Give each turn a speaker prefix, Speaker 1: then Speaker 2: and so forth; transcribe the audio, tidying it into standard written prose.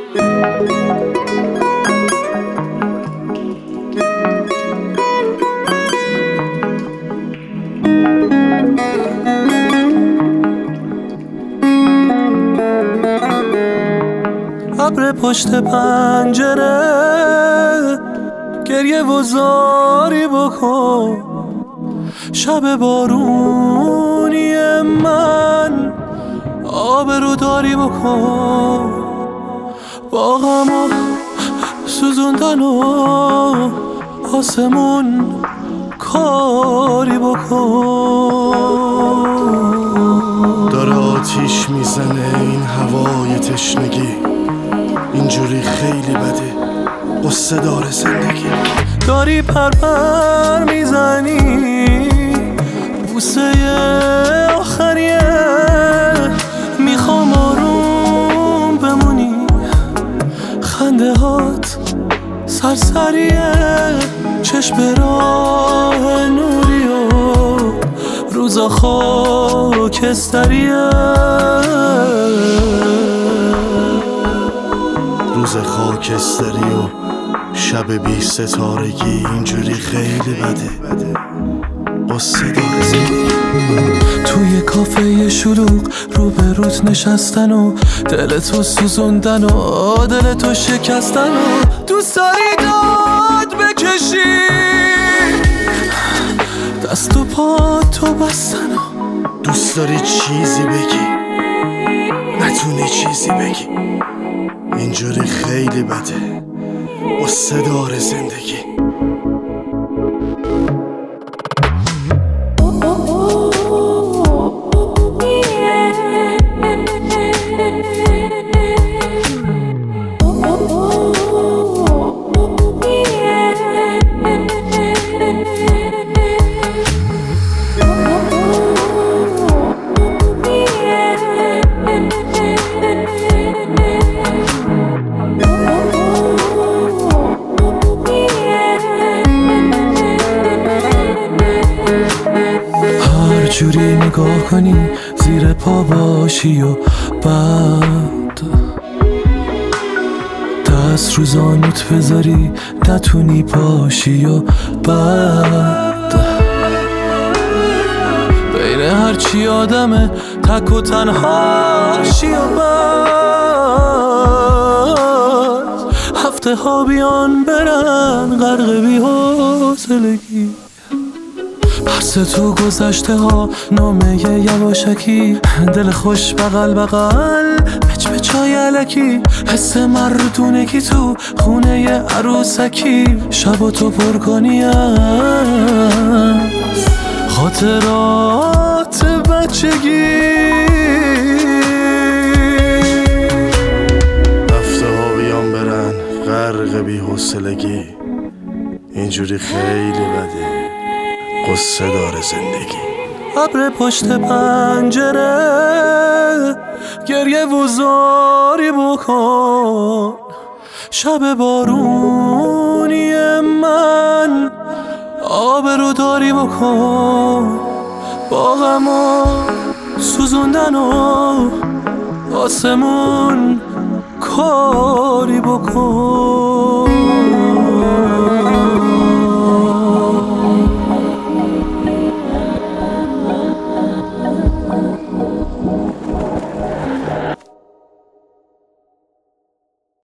Speaker 1: ابر پشت پنجره گریه و زاری بکن، شب بارونی من آبرو داری بکن، با غم و سوزوندن و آسمون کاری بکن.
Speaker 2: داره آتیش میزنه این هوای تشنگی، اینجوری خیلی بده قصه داره زندگی.
Speaker 1: داری پرپر میزنی بوسه آخریه، میخوام آروم بمونی، خنده هات سرسریه، چشم راه نوری و روزا خاکستریه.
Speaker 2: روز خاکستری و شب بی ستارگی، اینجوری خیلی بده قصه داره زندگی.
Speaker 1: توی کافه شلوغ رو به روت نشستن و دلتو سوزوندن و دلتو شکستن و دوست داری داد بکشی، دست و پا تو بستن و
Speaker 2: دوست داری چیزی بگی نتونی چیزی بگی، اینجوری خیلی بده قصه داره زندگی.
Speaker 1: جوری نگاه کنی زیر پا باشی و بعد دست رو زانوت بذاری نتونی پاشی و بعد بین هرچی آدمه تک و تنهاشی و بعد هفته ها بیان برن غرق بی حوصلگی، پس تو گذشته ها نامه یواشکی، دل خوش بغل بغل بچ چای علکی، حس مردونگی تو خونه عروسکی، شب تو پر کنی از خاطرات بچگی.
Speaker 2: هفته ها بیان برن غرق بی حوصلگی، اینجوری خیلی بده قصه داره زندگی.
Speaker 1: ابر پشت پنجره گریه و زاری بکن، شب بارونی من آبرو داری بکن، با غم و سوزوندن و آسمون کاری بکن.